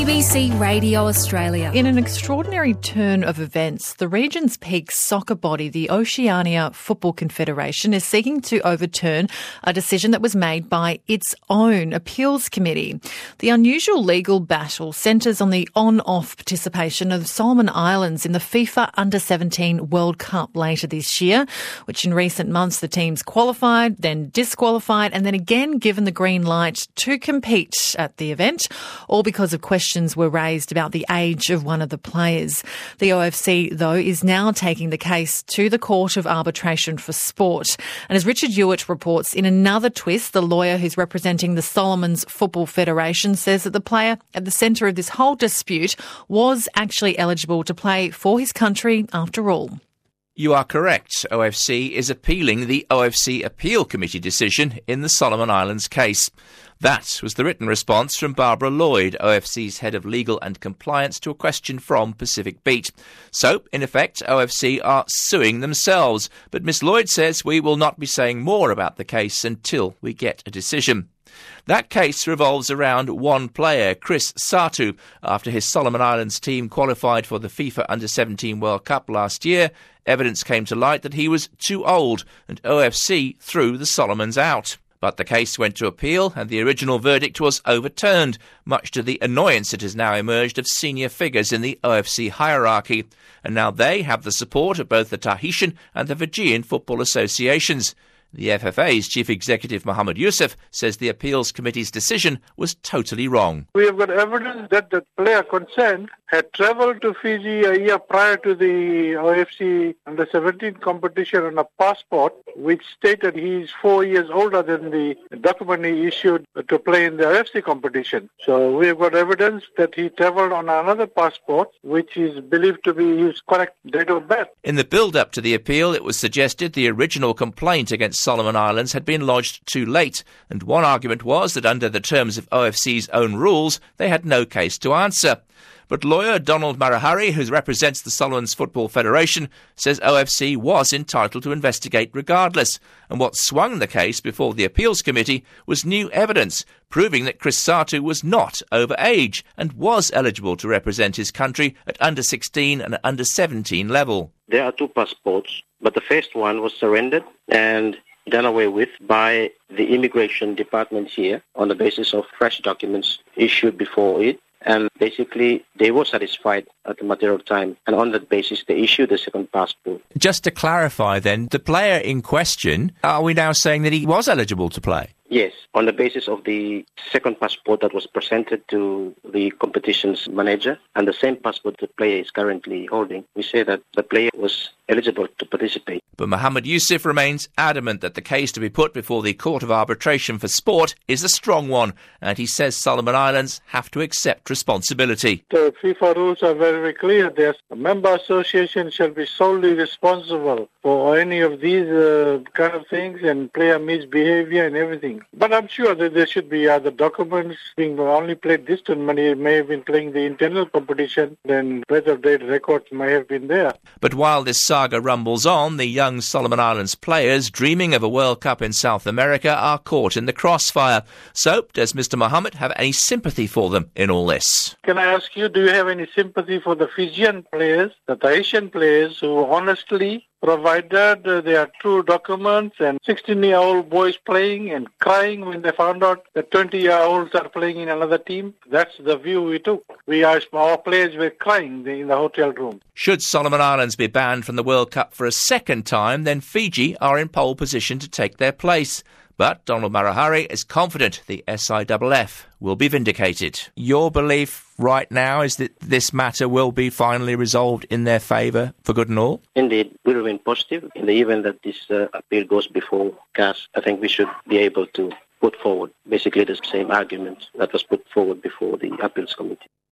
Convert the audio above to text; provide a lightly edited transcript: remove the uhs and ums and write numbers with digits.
ABC Radio Australia. In an extraordinary turn of events, the region's peak soccer body, the Oceania Football Confederation, is seeking to overturn a decision that was made by its own appeals committee. The unusual legal battle centres on the on-off participation of the Solomon Islands in the FIFA Under-17 World Cup later this year, which in recent months the teams qualified, then disqualified, and then again given the green light to compete at the event, all because of questions were raised about the age of one of the players. The OFC, though, is now taking the case to the Court of Arbitration for Sport. And as Richard Hewitt reports, in another twist, the lawyer who's representing the Solomons Football Federation says that the player at the centre of this whole dispute was actually eligible to play for his country after all. You are correct. OFC is appealing the OFC Appeal Committee decision in the Solomon Islands case. That was the written response from Barbara Lloyd, OFC's head of legal and compliance, to a question from Pacific Beat. So, in effect, OFC are suing themselves. But Ms Lloyd says we will not be saying more about the case until we get a decision. That case revolves around one player, Chris Satu. After his Solomon Islands team qualified for the FIFA Under-17 World Cup last year, evidence came to light that he was too old, and OFC threw the Solomons out. But the case went to appeal, and the original verdict was overturned, much to the annoyance that has now emerged of senior figures in the OFC hierarchy. And now they have the support of both the Tahitian and the Fijian football associations. The FFA's Chief Executive Mohammed Yusuf says the Appeals Committee's decision was totally wrong. We have got evidence that the player concerned had travelled to Fiji a year prior to the OFC Under-17 competition on a passport which stated he is 4 years older than the document he issued to play in the OFC competition. So we have got evidence that he travelled on another passport which is believed to be his correct date of birth. In the build-up to the appeal, it was suggested the original complaint against Solomon Islands had been lodged too late, and one argument was that under the terms of OFC's own rules, they had no case to answer. But lawyer Donald Marahari, who represents the Solomons Football Federation, says OFC was entitled to investigate regardless, and what swung the case before the Appeals Committee was new evidence proving that Chris Satu was not over age and was eligible to represent his country at under-16 and under-17 level. There are two passports, but the first one was surrendered and done away with by the immigration department here on the basis of fresh documents issued before it. And basically, they were satisfied at the matter of time. And on that basis, they issued the second passport. Just to clarify then, the player in question, are we now saying that he was eligible to play? Yes, on the basis of the second passport that was presented to the competition's manager and the same passport the player is currently holding, we say that the player was eligible to participate. But Mohammed Yusuf remains adamant that the case to be put before the Court of Arbitration for Sport is a strong one, and he says Solomon Islands have to accept responsibility. The FIFA rules are very, very clear. A member association shall be solely responsible for any of these kind of things and player misbehavior and everything. But I'm sure that there should be other documents being only played this tournament. He may have been playing the internal competition, then weather date records may have been there. But while this saga rumbles on, the young Solomon Islands players dreaming of a World Cup in South America are caught in the crossfire. So, does Mr Mohammed have any sympathy for them in all this? Can I ask you, do you have any sympathy for the Fijian players, the Tahitian players who honestly provided their true documents and 16-year-old boys playing and crying when they found out that 20-year-olds are playing in another team? That's the view we took. Our players were crying in the hotel room. Should Solomon Islands be banned from the World Cup for a second time, then Fiji are in pole position to take their place. But Donald Marahari is confident the SIFF will be vindicated. Your belief right now is that this matter will be finally resolved in their favour for good and all? Indeed, we remain positive. In the event that this appeal goes before CAS, I think we should be able to put forward basically the same argument that was put forward before the Appeals Committee.